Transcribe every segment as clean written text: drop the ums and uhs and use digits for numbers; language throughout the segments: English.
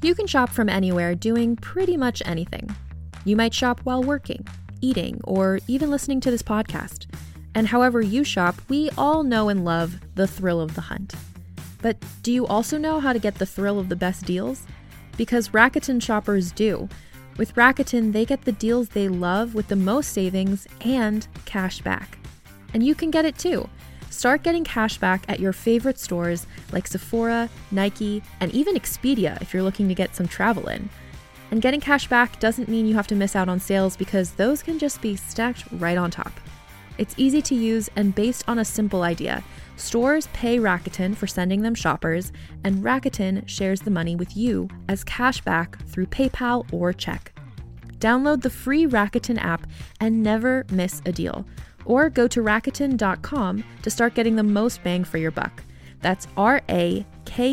You can shop from anywhere doing pretty much anything. You might shop while working, eating, or even listening to this podcast. And however you shop, we all know and love the thrill of the hunt. But do you also know how to get the thrill of the best deals? Because Rakuten shoppers do. With Rakuten, they get the deals they love with the most savings and cash back. And you can get it too. Start getting cash back at your favorite stores like Sephora, Nike, and even Expedia if you're looking to get some travel in. And getting cash back doesn't mean you have to miss out on sales because those can just be stacked right on top. It's easy to use and based on a simple idea. Stores pay Rakuten for sending them shoppers, and Rakuten shares the money with you as cash back through PayPal or check. Download the free Rakuten app and never miss a deal. Or go to Rakuten.com to start getting the most bang for your buck. That's Rakuten.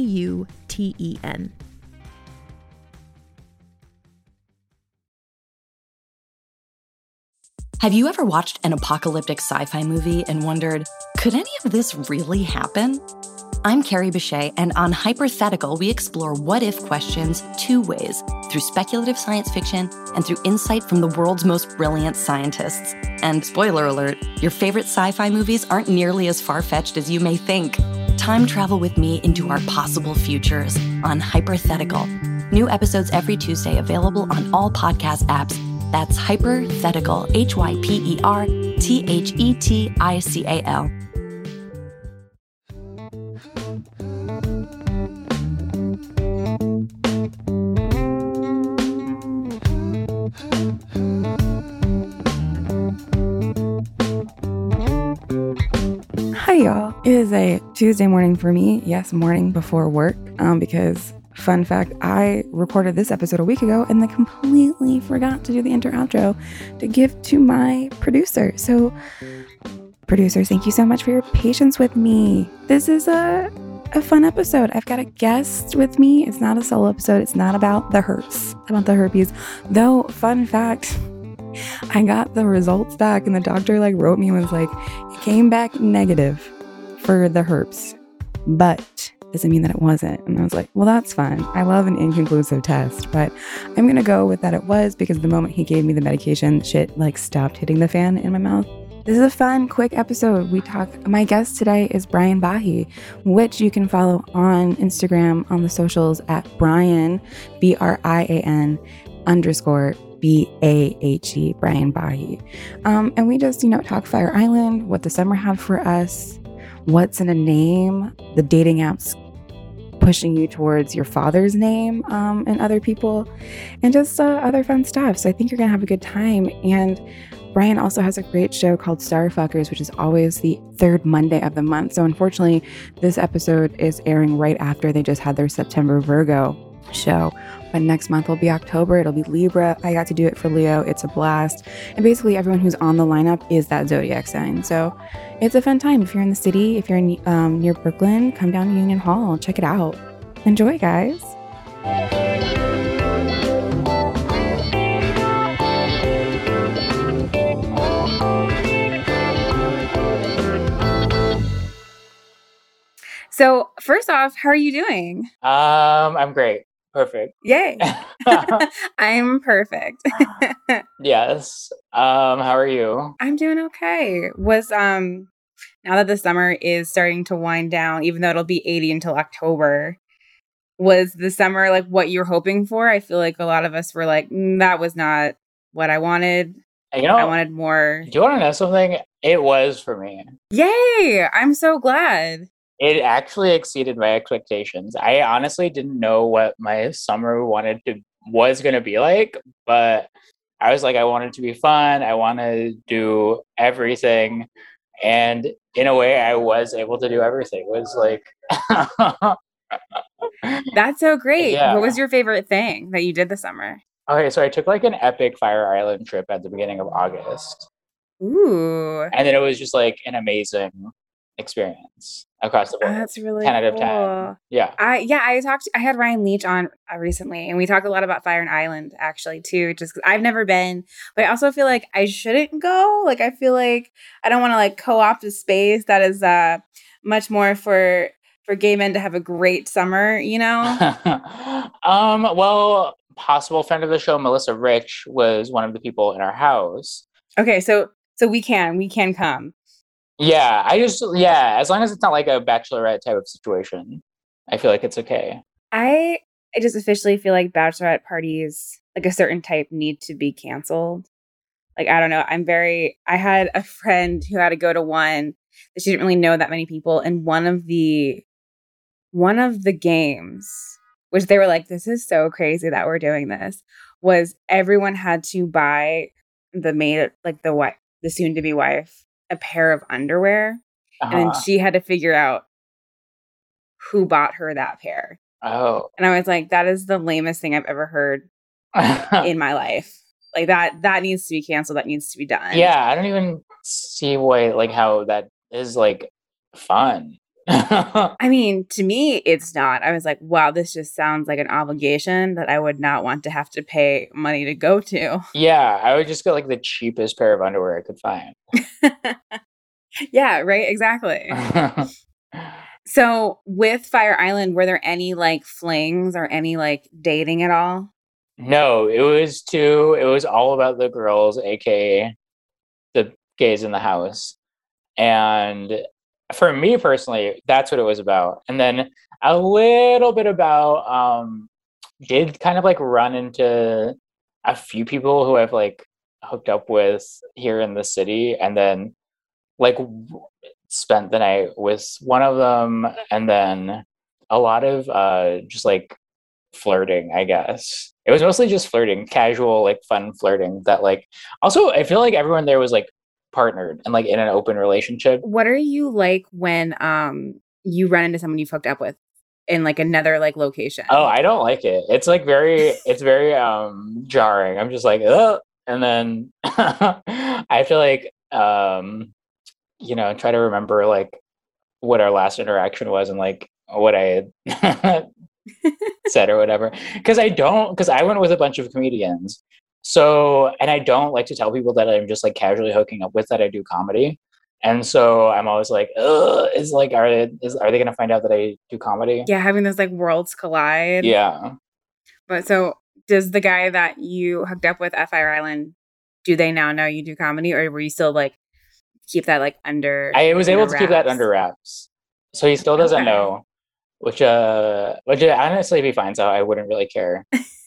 Have you ever watched an apocalyptic sci-fi movie and wondered, could any of this really happen? I'm Carrie Bechet, and on Hypothetical, we explore what-if questions two ways, through speculative science fiction and through insight from the world's most brilliant scientists. And spoiler alert, your favorite sci-fi movies aren't nearly as far-fetched as you may think. Time travel with me into our possible futures on Hypothetical. New episodes every Tuesday, available on all podcast apps. That's Hypothetical, Hyperthetical. Hi, y'all. It is a Tuesday morning for me. Yes, morning before work, because fun fact, I recorded this episode a week ago and then completely forgot to do the intro outro to give to my producer. So producers, thank you so much for your patience with me. This is a fun episode. I've got a guest with me. It's not a solo episode. It's not about the herpes, about the herpes. Though, fun fact, I got the results back and the doctor wrote me and was like, it came back negative for the herpes, but doesn't mean that it wasn't. And I was like, well, that's fine. I love an inconclusive test, but I'm going to go with that it was, because the moment he gave me the medication, shit stopped hitting the fan in my mouth. This is a fun, quick episode. My guest today is Brian Bahi, which you can follow on Instagram on the socials at Brian, BRIAN _BAHE, Brian Bahi. And we just, talk Fire Island, what the summer had for us, what's in a name, the dating apps pushing you towards your father's name, and other people, and just other fun stuff. So I think you're going to have a good time. And Brian also has a great show called Starfuckers, which is always the third Monday of the month. So unfortunately, this episode is airing right after they just had their September Virgo show. But next month will be October. It'll be Libra. I got to do it for Leo. It's a blast. And basically everyone who's on the lineup is that zodiac sign. So it's a fun time. If you're in the city, if you're near Brooklyn, come down to Union Hall. Check it out. Enjoy, guys. So first off, how are you doing? I'm great. Perfect. Yay. I'm perfect. Yes. How are you? I'm doing okay. Now that the summer is starting to wind down, even though it'll be 80 until October, was the summer what you were hoping for? I feel like a lot of us were that was not what I wanted. I wanted more. Do you want to know something? It was for me. Yay. I'm so glad. It actually exceeded my expectations. I honestly didn't know what my summer was going to be like, but I was I want it to be fun. I want to do everything. And in a way, I was able to do everything. It was That's so great. Yeah. What was your favorite thing that you did this summer? Okay, so I took an epic Fire Island trip at the beginning of August. Ooh. And then it was just an amazing experience across the board. That's really 10 out of cool. 10. Yeah. I had Ryan Leach on recently, and we talked a lot about Fire Island actually too, just 'cause I've never been, but I also feel like I shouldn't go. I feel like I don't want to co-opt a space that is much more for for gay men to have a great summer, you know? Well, possible friend of the show, Melissa Rich, was one of the people in our house. Okay, so we can come. Yeah, as long as it's not like a bachelorette type of situation, I feel like it's okay. I just officially feel like bachelorette parties, like a certain type, need to be canceled. Like, I don't know. I had a friend who had to go to one that she didn't really know that many people. And one of the games, which they were like, this is so crazy that we're doing this, was everyone had to buy the maid, like the soon to be wife, a pair of underwear. And then she had to figure out who bought her that pair. Oh. And I was like, that is the lamest thing I've ever heard in my life. Like that needs to be canceled. That needs to be done. Yeah, I don't even see how that is like fun. I mean, to me, it's not. I was like, wow, this just sounds like an obligation that I would not want to have to pay money to go to. Yeah, I would just get like the cheapest pair of underwear I could find. Yeah, right. Exactly. So with Fire Island, were there any like flings or any like dating at all? No, it was all about the girls, aka the gays in the house. And for me personally, that's what it was about. And then a little bit about did kind of like run into a few people who I've like hooked up with here in the city, and then like spent the night with one of them, and then a lot of just like flirting, I guess. It was mostly just flirting, casual, like fun flirting that like also I feel like everyone there was like partnered and like in an open relationship. What are you like when you run into someone you've hooked up with in like another like location? Oh, I don't like it. It's like very jarring. I'm just like, ugh. And then I feel like try to remember like what our last interaction was and like what I had said or whatever. Because I went with a bunch of comedians. So, and I don't like to tell people that I'm just like casually hooking up with that I do comedy. And so I'm always like, ugh, are they gonna find out that I do comedy? Yeah, having those like worlds collide. Yeah. But so does the guy that you hooked up with at Fire Island, do they now know you do comedy, or were you still like keep that like under? I was able to keep that under wraps. So he still doesn't know. Which honestly, if he finds out, I wouldn't really care.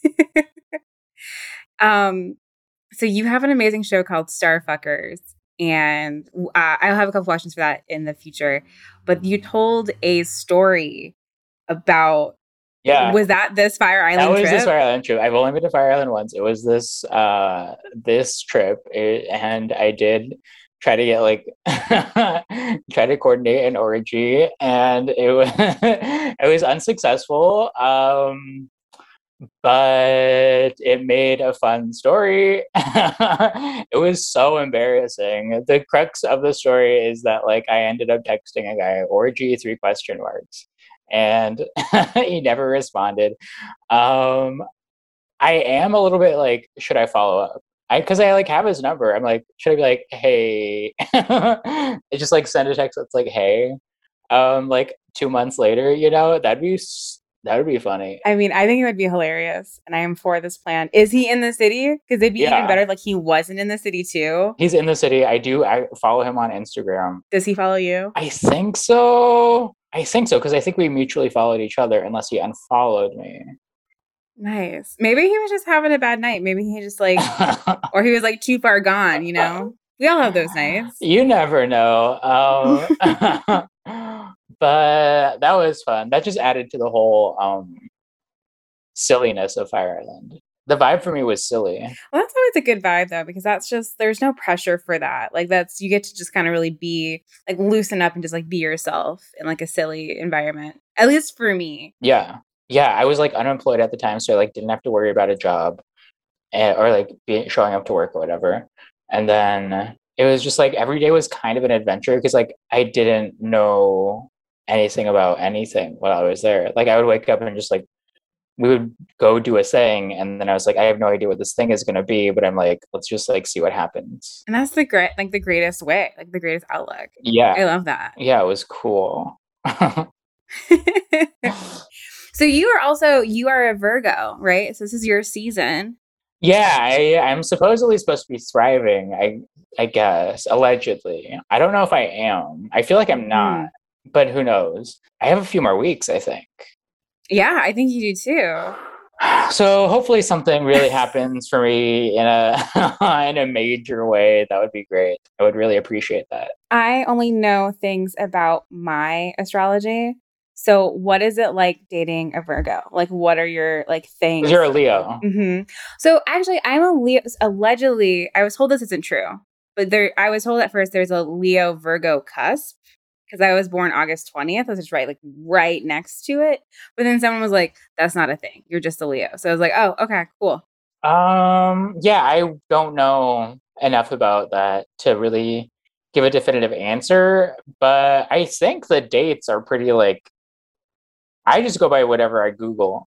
So you have an amazing show called Starfuckers, and I'll have a couple questions for that in the future. But you told a story about was that this Fire Island trip? That was this Fire Island trip. I've only been to Fire Island once. It was this this trip, and I did try to get like try to coordinate an orgy, and it was it was unsuccessful. But it made a fun story. It was so embarrassing. The crux of the story is that like I ended up texting a guy orgy 3 question marks, and he never responded. I am a little bit like, should I follow up? Because I like have his number. I'm like, should I be like, hey? I just like send a text that's like, hey. Like 2 months later, that would be funny. I mean, I think it would be hilarious, and I am for this plan. Is he in the city? Because it'd be even better if like he wasn't in the city too. He's in the city. I follow him on Instagram. Does he follow you? I think so, because I think we mutually followed each other, unless he unfollowed me. Nice. Maybe he was just having a bad night. Maybe he just like, or he was like too far gone, you know? We all have those nights. You never know. But that was fun. That just added to the whole silliness of Fire Island. The vibe for me was silly. Well, that's always a good vibe though, because that's just, there's no pressure for that. Like you get to just kind of really be like loosen up and just like be yourself in like a silly environment. At least for me. Yeah. Yeah. I was like unemployed at the time, so I like didn't have to worry about a job or like showing up to work or whatever. And then it was just like every day was kind of an adventure, because like I didn't know anything about anything while I was there. Like I would wake up and just like we would go do a thing, and then I was like, I have no idea what this thing is going to be, but I'm like, let's just like see what happens. And that's the greatest way, like the greatest outlook. Yeah, I love that. Yeah, it was cool. So you are a Virgo, right? So this is your season. Yeah, I'm supposedly supposed to be thriving, I guess, allegedly. I don't know if I am. I feel like I'm not, but who knows? I have a few more weeks, I think. Yeah, I think you do too. So hopefully something really happens for me in a in a major way. That would be great. I would really appreciate that. I only know things about my astrology. So what is it like dating a Virgo? Like what are your like things? 'Cause you're a Leo. Mm-hmm. So actually I'm a Leo. Allegedly, I was told this isn't true, but I was told at first there's a Leo Virgo cusp because I was born August 20th. I was just right next to it. But then someone was like, that's not a thing. You're just a Leo. So I was like, oh, okay, cool. Yeah, I don't know enough about that to really give a definitive answer, but I think the dates are pretty like I just go by whatever I Google.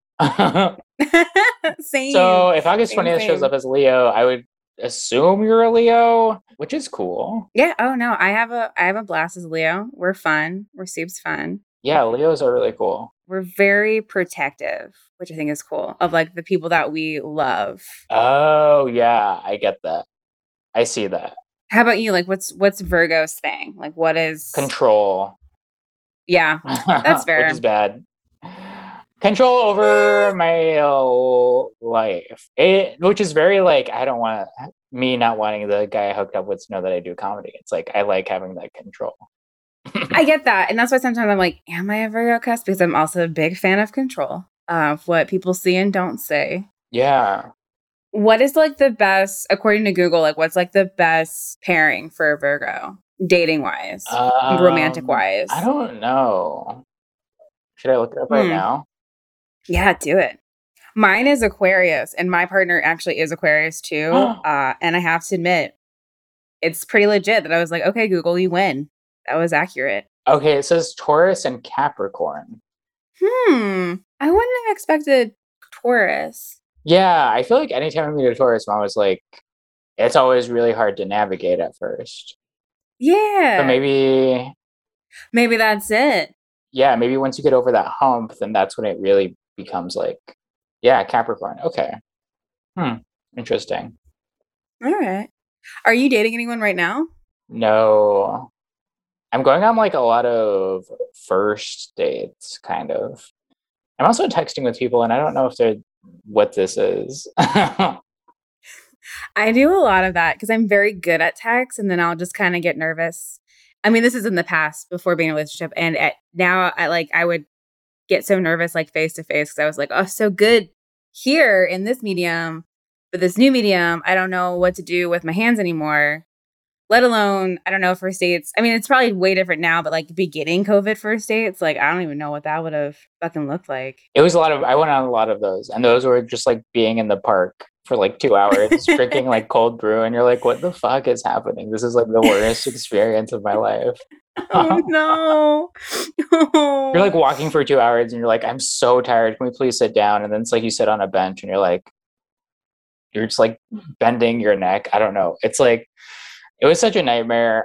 Same. So if August 20th shows up as Leo, I would assume you're a Leo, which is cool. Yeah. Oh no, I have a blast as Leo. We're fun. We're super fun. Yeah, Leos are really cool. We're very protective, which I think is cool, of like the people that we love. Oh yeah, I get that. I see that. How about you? Like what's Virgo's thing? Like what is Control. Yeah, that's fair. Which is bad. Control over my life. Which is very like, I don't want me not wanting the guy I hooked up with to know that I do comedy. It's like, I like having that control. I get that. And that's why sometimes I'm like, am I a Virgo cusp? Because I'm also a big fan of control of what people see and don't say. Yeah. What is like the best, according to Google, like what's like the best pairing for a Virgo, dating wise, romantic wise? I don't know. Should I look it up right now? Yeah, do it. Mine is Aquarius, and my partner actually is Aquarius too. And I have to admit, it's pretty legit that I was like, okay, Google, you win. That was accurate. Okay, it says Taurus and Capricorn. I wouldn't have expected Taurus. Yeah, I feel like anytime I meet a Taurus, I'm always like, it's always really hard to navigate at first. Yeah. But maybe that's it. Yeah, maybe once you get over that hump, then that's when it really becomes like, yeah, Capricorn. Okay. Interesting. All right. Are you dating anyone right now? No. I'm going on like a lot of first dates, kind of. I'm also texting with people, and I don't know if they're what this is. I do a lot of that because I'm very good at text, and then I'll just kind of get nervous. I mean, this is in the past before being in a relationship, and now I would get so nervous like face to face because I was like, oh, so good here in this medium, but this new medium, I don't know what to do with my hands anymore. Let alone, I don't know, first dates. I mean, it's probably way different now, but like beginning COVID first dates, like I don't even know what that would have fucking looked like. It was I went on a lot of those, and those were just like being in the park for like 2 hours, drinking like cold brew, and you're like, what the fuck is happening? This is like the worst experience of my life. Oh no. You're like walking for 2 hours and you're like, I'm so tired. Can we please sit down? And then it's like you sit on a bench and you're just like bending your neck. I don't know. It's like, it was such a nightmare.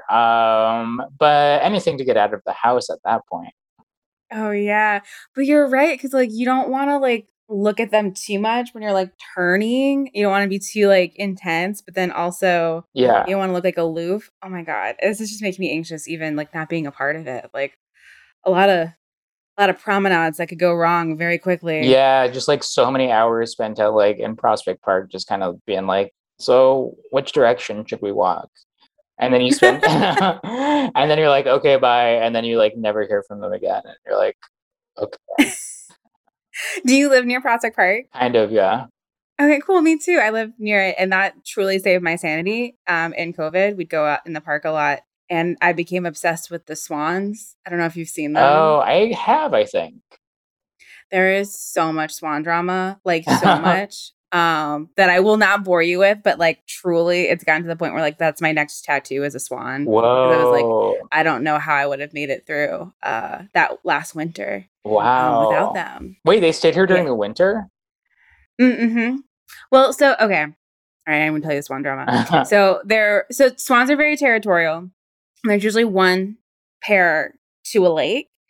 But anything to get out of the house at that point. Oh yeah. But you're right. Cause like you don't want to like look at them too much when you're like turning. You don't want to be too like intense, but then also you don't want to look like aloof. Oh my God. This is just making me anxious, even like not being a part of it. Like a lot of promenades that could go wrong very quickly. Yeah, just like so many hours spent at like in Prospect Park, just kind of being like, so which direction should we walk? And then you spend and then you're like, okay, bye. And then you like never hear from them again. And you're like, okay. Do you live near Prospect Park? Kind of, yeah. Okay, cool. Me too. I live near it, and that truly saved my sanity. In COVID, we'd go out in the park a lot, and I became obsessed with the swans. I don't know if you've seen them. Oh, I have, I think. There is so much swan drama, like so much, that I will not bore you with, but like truly, it's gotten to the point where like that's my next tattoo is a swan. Whoa! I was like, I don't know how I would have made it through that last winter. Wow! Without them. Wait, they stayed here during the winter? Mm-hmm. Well, so okay. All right, I'm gonna tell you the swan drama. So swans are very territorial. There's usually one pair to a lake.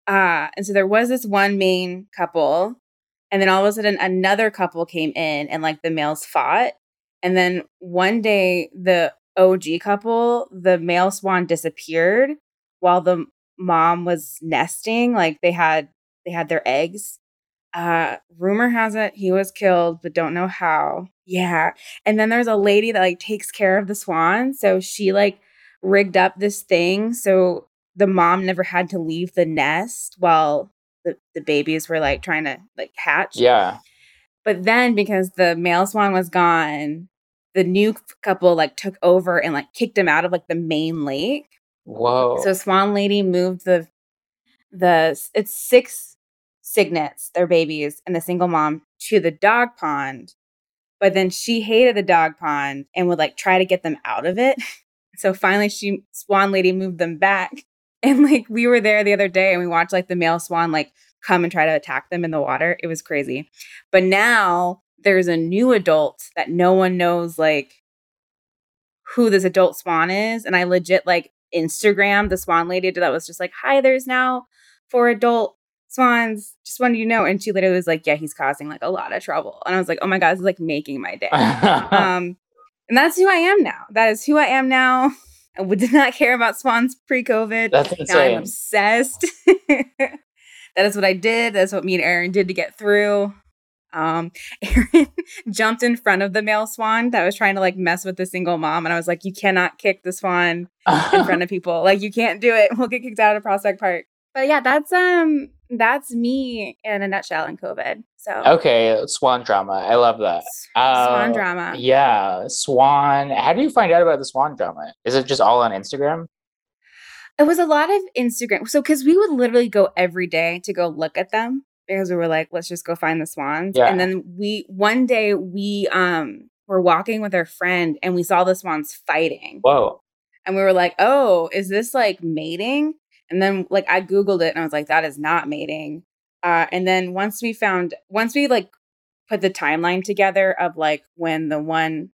And so there was this one main couple, and then all of a sudden another couple came in and like the males fought. And then one day the OG couple, the male swan disappeared while the mom was nesting. Like they had their eggs. Rumor has it he was killed, but don't know how. Yeah. And then there's a lady that like takes care of the swan. So she like rigged up this thing so the mom never had to leave the nest while the babies were like trying to like hatch. Yeah. But then because the male swan was gone, the new couple like took over and like kicked him out of like the main lake. Whoa. So Swan Lady moved it's 6 cygnets, their babies, and the single mom to the dog pond. But then she hated the dog pond and would like try to get them out of it. So finally Swan Lady moved them back. And like we were there the other day and we watched like the male swan like come and try to attack them in the water. It was crazy. But now there's a new adult that no one knows like who this adult swan is. And I legit like Instagram the Swan Lady that was just like, hi, there's now 4 adult swans. Just wanted you to know. And she literally was like, yeah, he's causing like a lot of trouble. And I was like, oh my God, this is like making my day. And that's who I am now. That is who I am now. I did not care about swans pre-COVID. That's insane. Now I'm obsessed. That is what I did. That's what me and Aaron did to get through. Aaron jumped in front of the male swan that was trying to like mess with the single mom. And I was like, you cannot kick the swan in front of people. Like you can't do it. We'll get kicked out of Prospect Park. But yeah, that's me in a nutshell in COVID. So okay, swan drama. I love that. Swan drama. Yeah, swan. How do you find out about the swan drama? Is it just all on Instagram? It was a lot of Instagram. So because we would literally go every day to go look at them because we were like, let's just go find the swans. Yeah. And then one day we were walking with our friend and we saw the swans fighting. Whoa. And we were like, oh, is this like mating? And then like I Googled it and I was like, that is not mating. And then once we like put the timeline together of like when the one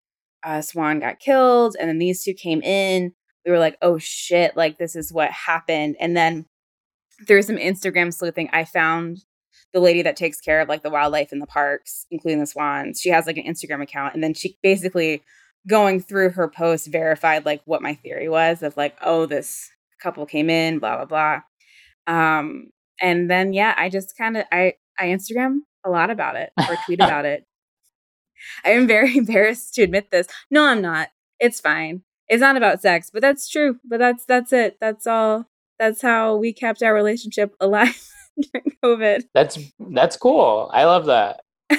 swan got killed and then these 2 came in, we were like, oh shit, like this is what happened. And then through some Instagram sleuthing, I found the lady that takes care of like the wildlife in the parks, including the swans. She has like an Instagram account. And then she basically going through her post verified like what my theory was of like, oh, this couple came in, blah, blah, blah. And then, yeah, I just kind of, I Instagram a lot about it or tweet about it. I am very embarrassed to admit this. No, I'm not. It's fine. It's not about sex, but that's true. But that's it. That's all. That's how we kept our relationship alive during COVID. That's cool. I love that.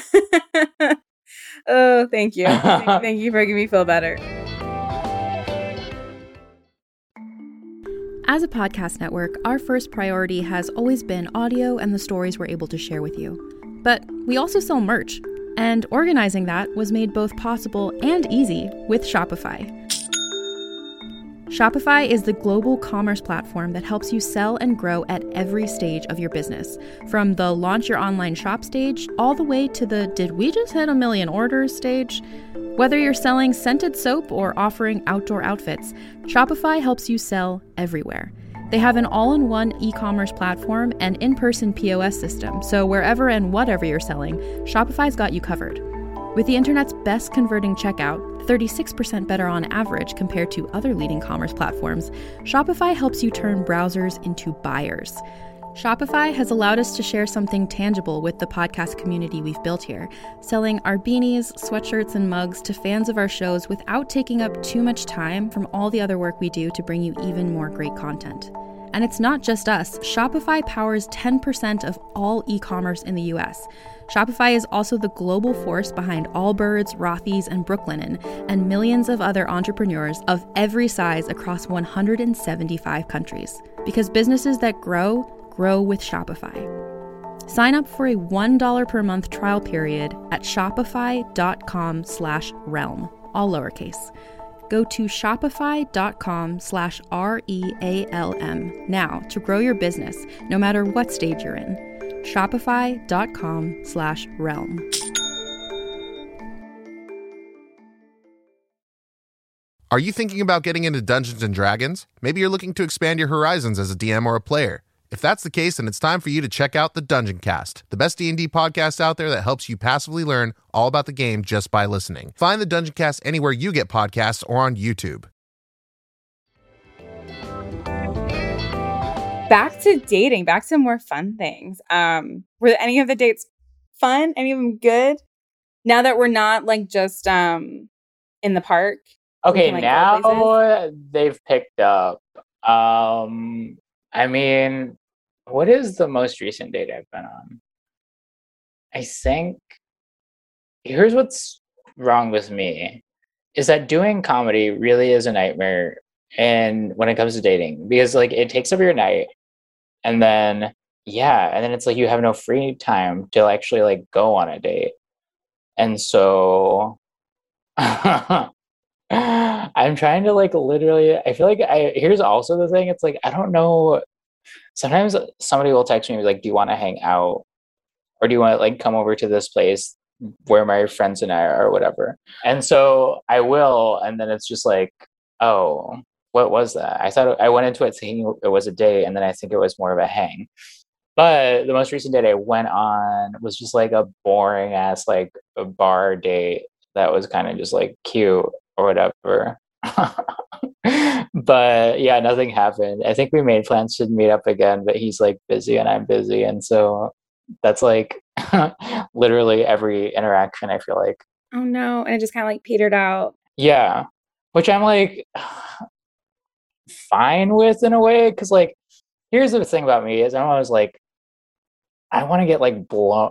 Oh, thank you. Thank you for making me feel better. As a podcast network, our first priority has always been audio and the stories we're able to share with you. But we also sell merch, and organizing that was made both possible and easy with Shopify. Shopify is the global commerce platform that helps you sell and grow at every stage of your business, from the launch your online shop stage all the way to the did we just hit 1 million orders stage. Whether you're selling scented soap or offering outdoor outfits, Shopify helps you sell everywhere. They have an all-in-one e-commerce platform and in-person POS system, so wherever and whatever you're selling, Shopify's got you covered. With the internet's best converting checkout, 36% better on average compared to other leading commerce platforms, Shopify helps you turn browsers into buyers. Shopify has allowed us to share something tangible with the podcast community we've built here, selling our beanies, sweatshirts, and mugs to fans of our shows without taking up too much time from all the other work we do to bring you even more great content. And it's not just us. Shopify powers 10% of all e-commerce in the US. Shopify is also the global force behind Allbirds, Rothy's, and Brooklinen, and millions of other entrepreneurs of every size across 175 countries. Because businesses that grow with Shopify. Sign up for a $1 per month trial period at shopify.com/realm, all lowercase. Go to shopify.com/REALM now to grow your business, no matter what stage you're in. Shopify.com/realm. Are you thinking about getting into Dungeons & Dragons? Maybe you're looking to expand your horizons as a DM or a player. If that's the case, then it's time for you to check out the Dungeon Cast, the best D&D podcast out there that helps you passively learn all about the game just by listening. Find the Dungeon Cast anywhere you get podcasts or on YouTube. Back to dating, back to more fun things. Were any of the dates fun? Any of them good? Now that we're not like just in the park. Okay, can, like, go now they've picked up. I mean, what is the most recent date I've been on? I think here's what's wrong with me is that doing comedy really is a nightmare. And when it comes to dating, because like it takes up your night, and then it's like you have no free time to actually like go on a date. And so I'm trying to like literally, I feel like here's also the thing. It's like, I don't know. Sometimes somebody will text me like, do you want to hang out? Or do you want to like come over to this place where my friends and I are or whatever? And so I will. And then it's just like, oh, what was that? I thought I went into it thinking it was a date. And then I think it was more of a hang. But the most recent date I went on was just like a boring ass like a bar date that was kind of just like cute or whatever. But yeah, nothing happened. I think we made plans to meet up again, but he's like busy and I'm busy. And so that's like literally every interaction, I feel like. Oh no. And it just kind of like petered out. Yeah. Which I'm like fine with in a way. Cause like, here's the thing about me is I'm always like, I want to get like blown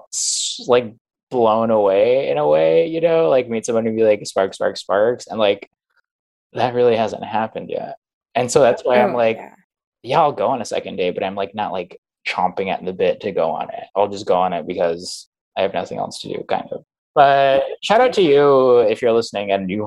away in a way, you know, like meet someone and be like sparks. And like, that really hasn't happened yet. And so that's why I'm like, yeah, I'll go on a second date, but I'm like, not like chomping at the bit to go on it. I'll just go on it because I have nothing else to do, kind of. But shout out to you if you're listening and you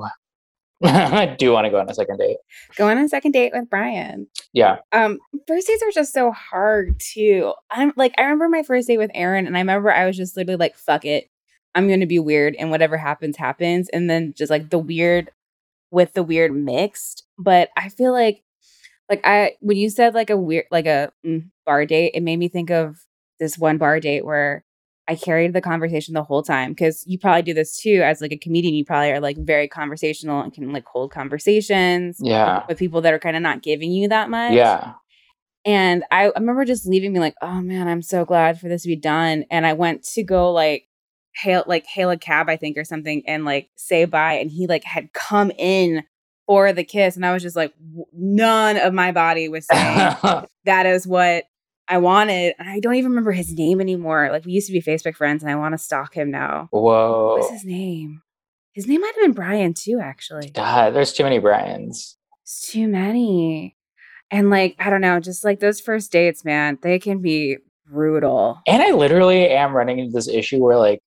do want to go on a second date. Go on a second date with Brian. Yeah. First dates are just so hard too. I remember my first date with Aaron, and I remember I was just literally like, fuck it. I'm going to be weird, and whatever happens, happens. And then just like the weird with the weird mixed. But I feel like when you said like a weird, like a bar date, it made me think of this one bar date where I carried the conversation the whole time, because you probably do this too as like a comedian. You probably are like very conversational and can like hold conversations with people that are kind of not giving you that much. Yeah. And I remember just leaving me like, oh man, I'm so glad for this to be done. And I went to go hail a cab, I think, or something, and like say bye. And he like had come in for the kiss. And I was just like, none of my body was saying that is what I wanted. And I don't even remember his name anymore. Like we used to be Facebook friends, and I want to stalk him now. Whoa. What's his name? His name might have been Brian too, actually. God, there's too many Brians. It's too many. And like, I don't know, just like those first dates, man, they can be brutal. And I literally am running into this issue where like,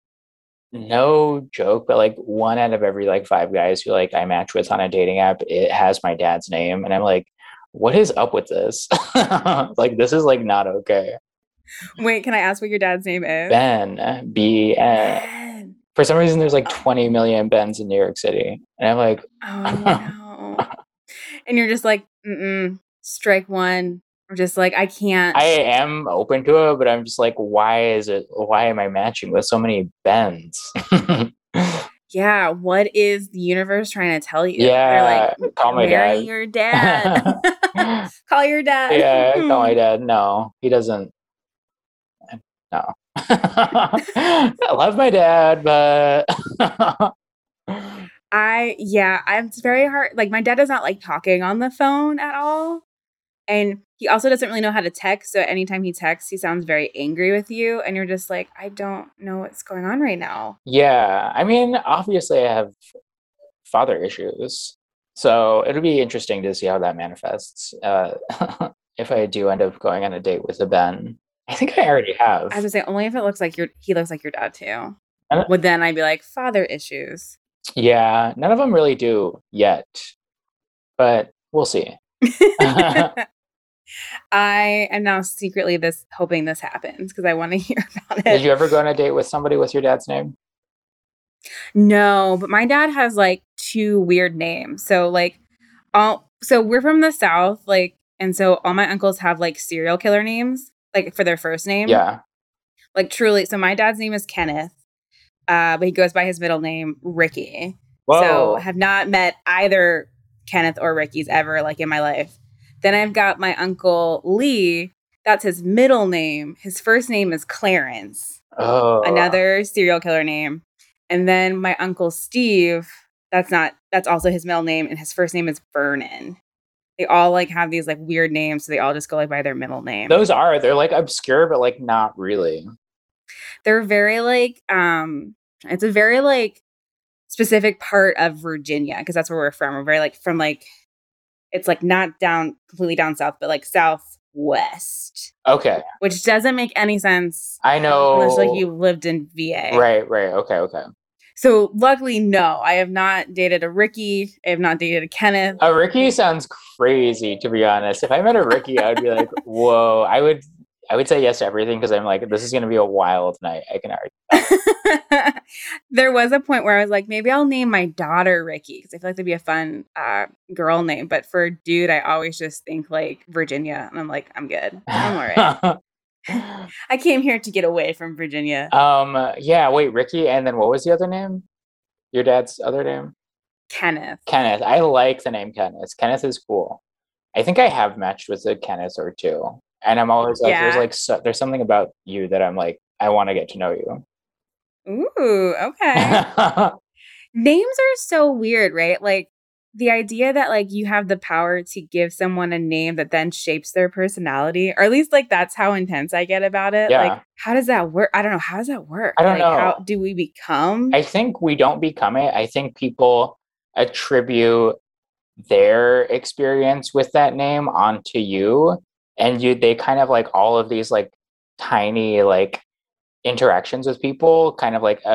no joke, but like 1 out of every like 5 guys who like I match with on a dating app, it has my dad's name. And I'm like, what is up with this? Like, this is like not okay. Wait, can I ask what your dad's name is? Ben, B-N. For some reason, there's like 20 million Bens in New York City. And I'm like, oh no. And you're just like, strike one. I'm just like, I can't. I am open to it, but I'm just like, why am I matching with so many Bens? Yeah, what is the universe trying to tell you? Yeah, they're like, call my marry dad. your dad. Call your dad. Yeah, call my dad. No, he doesn't. No. I love my dad, but it's very hard. Like my dad does not like talking on the phone at all. And he also doesn't really know how to text. So anytime he texts, he sounds very angry with you. And you're just like, I don't know what's going on right now. Yeah. I mean, obviously I have father issues. So it'll be interesting to see how that manifests. If I do end up going on a date with a Ben. I think I already have. I would say only if it looks like he looks like your dad too. Would then I'd be like, father issues. Yeah. None of them really do yet. But we'll see. I am now secretly hoping this happens because I want to hear about it. Did you ever go on a date with somebody with your dad's name? No, but my dad has like 2 weird names. So like so we're from the South, like, and so all my uncles have like serial killer names. like for their first name. Yeah. Like truly. So my dad's name is Kenneth, but he goes by his middle name, Ricky. Whoa. So have not met either Kenneth or Ricky's ever like in my life. Then I've got my uncle Lee. That's his middle name. His first name is Clarence. Oh. Another serial killer name. And then my uncle Steve, that's also his middle name, and his first name is Vernon. They all like have these like weird names, so they all just go like by their middle name. They're like obscure, but like not really. They're very like it's a very like specific part of Virginia, because that's where we're from. We're very like from like, it's like not completely down south, but like southwest. Okay. Which doesn't make any sense. I know. Unless like you lived in VA. Right. Okay. So luckily, no, I have not dated a Ricky. I have not dated a Kenneth. A Ricky sounds crazy, to be honest. If I met a Ricky, I would be like, whoa. I would say yes to everything, because I'm like, this is going to be a wild night. I can already. There was a point where I was like, maybe I'll name my daughter Ricky, because I feel like that'd be a fun girl name. But for a dude, I always just think like Virginia. And I'm like, I'm good. I'm all right. I came here to get away from Virginia. Yeah, wait, Ricky. And then what was the other name? Your dad's other name? Kenneth. I like the name Kenneth. Kenneth is cool. I think I have matched with a Kenneth or two. And I'm always like, there's something about you that I'm like, I want to get to know you. Ooh, okay. Names are so weird, right? Like the idea that like you have the power to give someone a name that then shapes their personality, or at least like that's how intense I get about it. Yeah. Like, how does that work? I don't know. How does that work? I don't know. How do we become? I think we don't become it. I think people attribute their experience with that name onto you, and they kind of like all of these like tiny like interactions with people kind of like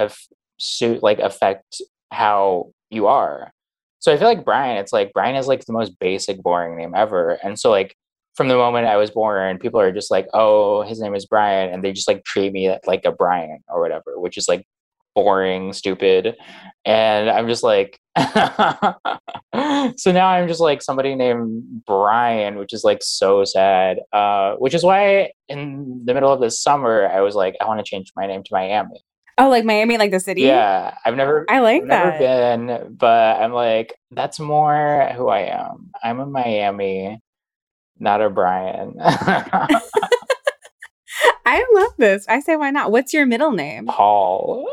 affect how you are. So I feel like Brian is like the most basic, boring name ever. And so like from the moment I was born, people are just like, oh, his name is Brian. And they just like treat me like a Brian or whatever, which is like boring, stupid. And I'm just like, so now I'm just like somebody named Brian, which is like so sad. Which is why in the middle of this summer, I was like, I want to change my name to Miami. Oh, like Miami, like the city? Yeah. I've never been, but I'm like, that's more who I am. I'm a Miami, not a Brian. I love this. I say, why not? What's your middle name? Paul.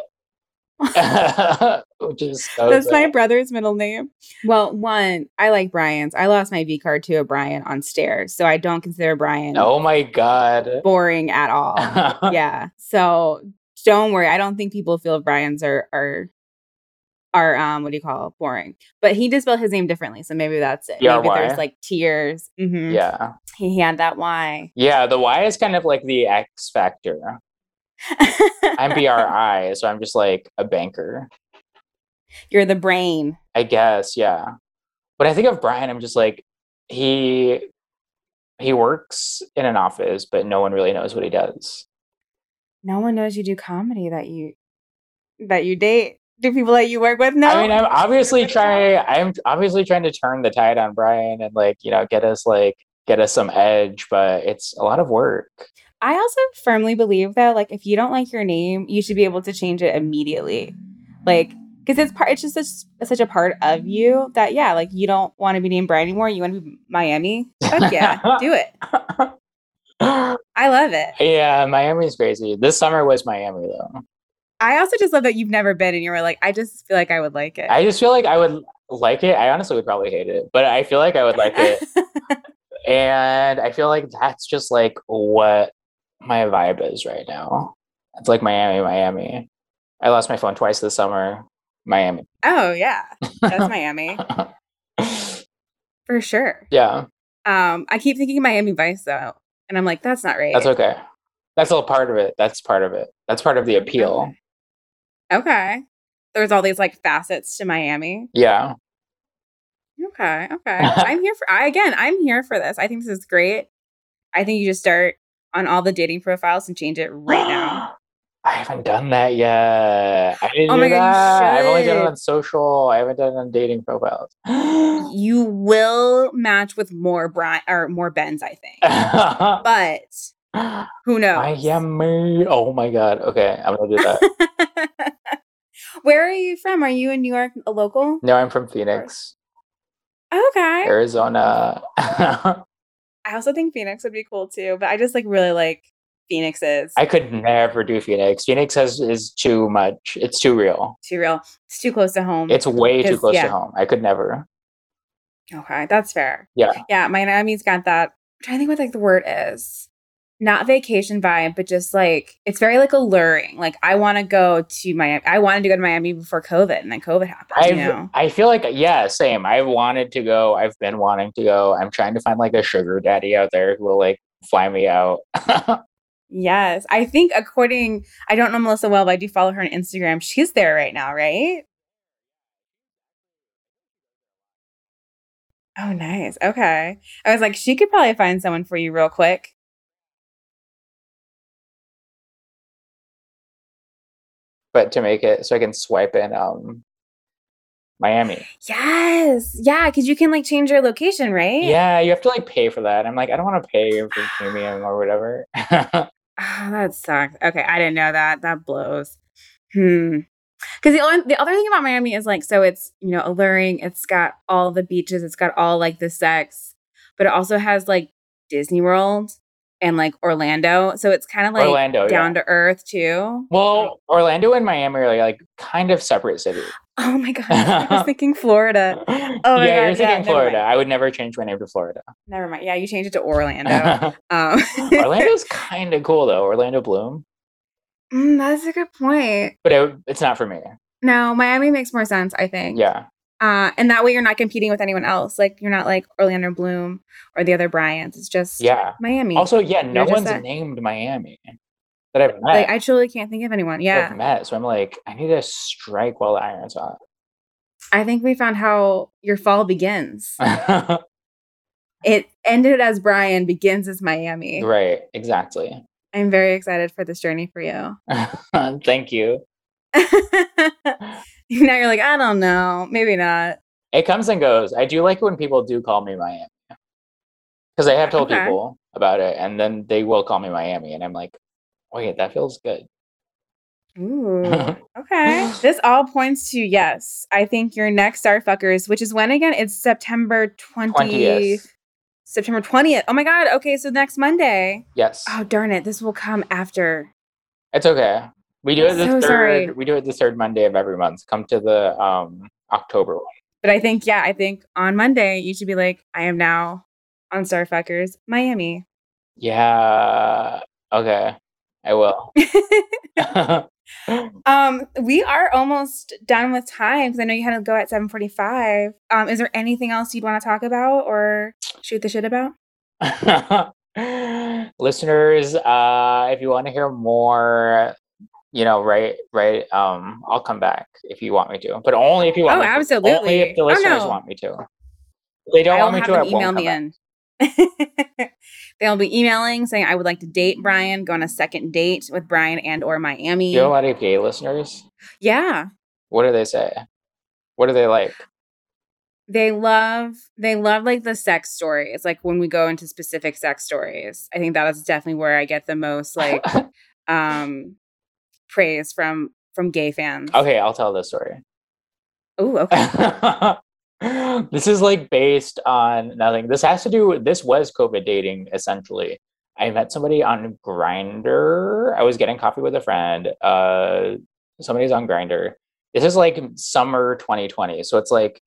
Which is so That's sad. my brother's middle name. Well, one, I like Brian's. I lost my V card to a Brian on stairs, so I don't consider Brian Oh my God. boring at all. Yeah. So don't worry. I don't think people feel Brian's are what do you call it? Boring. But he did spell his name differently, so maybe that's it. Yeah, maybe why? there's like tears. Mm-hmm. Yeah. He had that Y. Yeah, the Y is kind of like the X factor. I'm BRI, so I'm just like a banker. You're the brain. I guess, yeah. But I think of Brian, I'm just like, he works in an office, but no one really knows what he does. No one knows you do comedy, that you date. Do people that you work with know? I mean, I'm obviously trying to turn the tide on Brian and like, get us some edge, but it's a lot of work. I also firmly believe that like if you don't like your name, you should be able to change it immediately. Like, because it's just such a part of you that like you don't want to be named Brian anymore. You want to be Miami. Fuck yeah, do it. I love it. Yeah, Miami's crazy. This summer was Miami though. I also just love that you've never been and you were like, I just feel like I would like it. I just feel like I would like it. I honestly would probably hate it, but I feel like I would like it. And I feel like that's just like what my vibe is right now. It's like Miami. I lost my phone twice this summer. Miami. Oh yeah, that's Miami for sure. Yeah. I keep thinking Miami Vice though, and I'm like, that's not right. That's okay. That's all part of it. That's part of it. That's part of the appeal. Okay. There's all these like facets to Miami. Yeah. Okay. I'm here for this. I think this is great. I think you just start on all the dating profiles and change it right now. I haven't done that yet. I didn't Oh my do God, that. you I've only done it should. on social. I haven't done it on dating profiles. You will match with more Bens, I think. But Who knows? Miami. Oh my God. Okay, I'm gonna do that. Where are you from? Are you in New York, a local? No, I'm from Phoenix, Okay. Arizona. I also think Phoenix would be cool too, but I just like really like Phoenix's. I could never do Phoenix. Phoenix is too much. It's too real. Too real. It's too close to home. It's way too close yeah. to home. I could never. Okay, that's fair. Yeah. Yeah, Miami's got that. I'm trying to think what like the word is. Not vacation vibe, but just like it's very like alluring. Like I want to go to Miami. I wanted to go to Miami before COVID, and then COVID happened. I feel like same. I wanted to go. I've been wanting to go. I'm trying to find like a sugar daddy out there who will like fly me out. Yes, I think I don't know Melissa well, but I do follow her on Instagram. She's there right now, right? Oh, nice. Okay. I was like, she could probably find someone for you real quick. But to make it so I can swipe in Miami. Yes. Yeah, because you can like change your location, right? Yeah, you have to like pay for that. I'm like, I don't want to pay for premium or whatever. Oh, that sucks. Okay, I didn't know that. That blows. Because the other thing about Miami is like, so it's, alluring. It's got all the beaches. It's got all like the sex, but it also has like Disney World and like Orlando. So it's kind of like Orlando, down to earth too. Well, Orlando and Miami are like kind of separate cities. Oh my God. I was thinking Florida. Oh my God. You're thinking Florida. I would never change my name to Florida. Never mind. Yeah, you changed it to Orlando. Orlando's kind of cool though. Orlando Bloom. That's a good point. But it's not for me. No, Miami makes more sense, I think. Yeah. And that way you're not competing with anyone else. Like you're not like Orlando Bloom or the other Bryants. It's just Miami. Also, no one's named Miami that I've met. Like I truly can't think of anyone. Yeah. I've met. So I'm like, I need to strike while the iron's hot. I think we found how your fall begins. It ended as Brian, begins as Miami. Right. Exactly. I'm very excited for this journey for you. Thank you. Now you're like, I don't know. Maybe not. It comes and goes. I do like when people do call me Miami. Because I have told people about it, and then they will call me Miami, and I'm like, wait, that feels good. Ooh, okay. This all points to yes. I think your next Starfuckers, which is when again? It's September 20th. September 20th. Oh my God. Okay, so next Monday. Yes. Oh darn it. This will come after. It's okay. We do it the third Monday of every month. Come to the October one. But I think on Monday you should be like, I am now on Starfuckers Miami. Yeah. Okay. I will. We are almost done with time because I know you had to go at 7:45. Is there anything else you'd want to talk about or shoot the shit about? Listeners, if you want to hear more, right. I'll come back if you want me to, but only if you want. Oh, me absolutely. To. Only if the listeners want me to. If they don't want me to, I won't come back. They'll be emailing saying, I would like to date Brian, go on a second date with Brian and or Miami. You have a lot of gay listeners? Yeah. What do they say? What do they like? They love like the sex stories. Like when we go into specific sex stories, I think that is definitely where I get the most like praise from gay fans. Okay, I'll tell this story. Oh, okay. This is like based on nothing. This was COVID dating essentially. I met somebody on Grindr. I was getting coffee with a friend. Somebody's on Grindr. This is like summer 2020. So it's like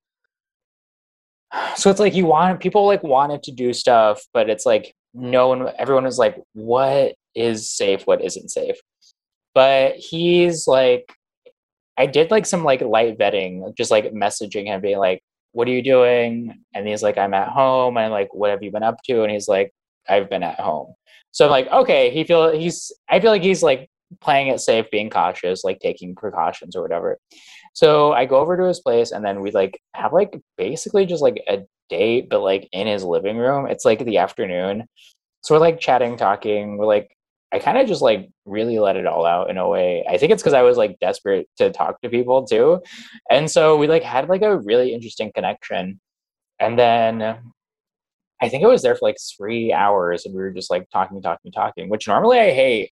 people like wanted to do stuff, but it's like everyone was like, what is safe? What isn't safe? But he's like, I did like some like light vetting, just like messaging him being like, what are you doing? And he's like, I'm at home. And I'm like, what have you been up to? And he's like, I've been at home. So I'm like, okay, I feel like he's like playing it safe, being cautious, like taking precautions or whatever. So I go over to his place and then we like have like basically just like a date, but like in his living room. It's like the afternoon. So we're like chatting, talking. We're like, I kind of just like really let it all out in a way. I think it's because I was like desperate to talk to people too. And so we like had like a really interesting connection. And then I think I was there for like 3 hours and we were just like talking, which normally I hate,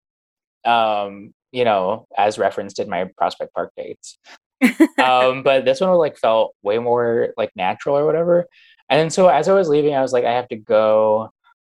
as referenced in my Prospect Park dates. But this one like felt way more like natural or whatever. And then so as I was leaving, I was like, I have to go.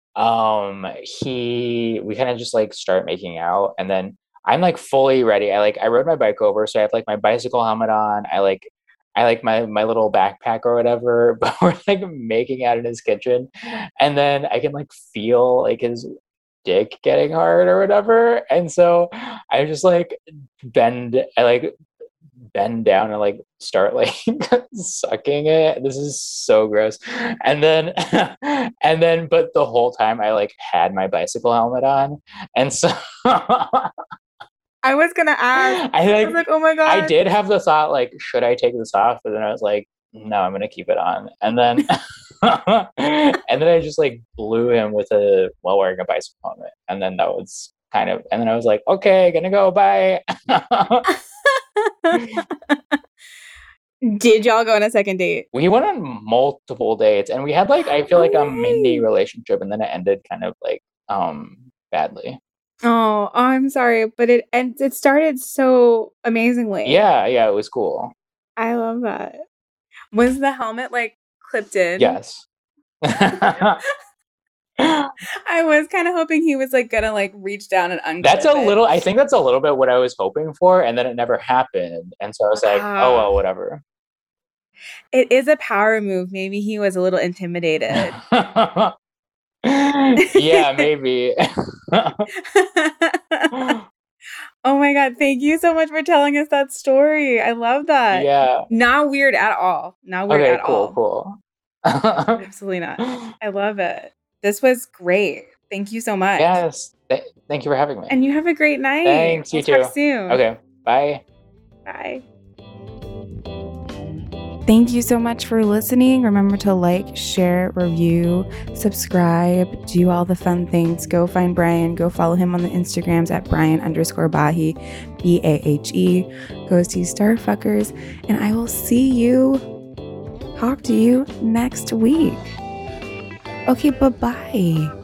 We kind of just like start making out, and then I'm like fully ready. I rode my bike over, so I have like my bicycle helmet on. I like my little backpack or whatever, but we're like making out in his kitchen, and then I can like feel like his dick getting hard or whatever, and so I just like bend down and like start like sucking it. This is so gross. And then but the whole time I like had my bicycle helmet on, and so I was gonna ask. I was like, oh my god. I did have the thought like, should I take this off? But then I was like, no, I'm gonna keep it on. And then and then I just like blew him while wearing a bicycle helmet. And then that was and then I was like, okay, gonna go, bye. Did y'all go on a second date? We went on multiple dates, and we had like, I feel like a mini relationship, and then it ended kind of like badly. Oh, I'm sorry, but it started so amazingly. Yeah, it was cool. I love that. Was the helmet like clipped in? Yes. I was kind of hoping he was like gonna like reach down and unclip I think that's a little bit what I was hoping for, and then it never happened, and so I was like, oh well, whatever. It is a power move. Maybe he was a little intimidated. Yeah, maybe. Oh my god, thank you so much for telling us that story. I love that. Yeah. Not weird at all. Not weird at all. Cool. Absolutely not. I love it. This was great. Thank you so much. Yes. Thank you for having me. And you have a great night. Thanks, you too. Talk soon. Okay. Bye. Bye. Thank you so much for listening. Remember to like, share, review, subscribe, do all the fun things. Go find Brian. Go follow him on the Instagrams at Brian_Bahe, BAHE. Go see Starfuckers. And I will talk to you next week. Okay, bye-bye.